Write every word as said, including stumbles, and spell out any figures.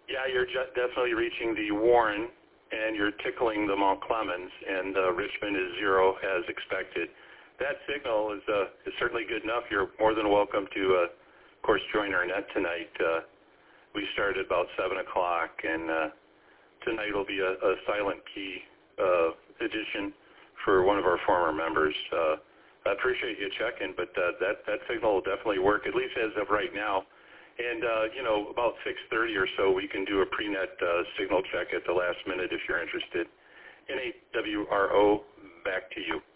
Yeah, you're ju- definitely reaching the Warren, and you're tickling the Mount Clemens, and uh, Richmond is zero as expected. That signal is, uh, is certainly good enough. You're more than welcome to, uh, of course, join our net tonight. Uh, we start at about seven o'clock, and uh, tonight will be a, a silent key uh, edition for one of our former members. Uh, I appreciate you checking, but uh, that, that signal will definitely work, at least as of right now. And, uh, you know, about six thirty or so, we can do a pre-net uh, signal check at the last minute if you're interested. N A W R O, back to you.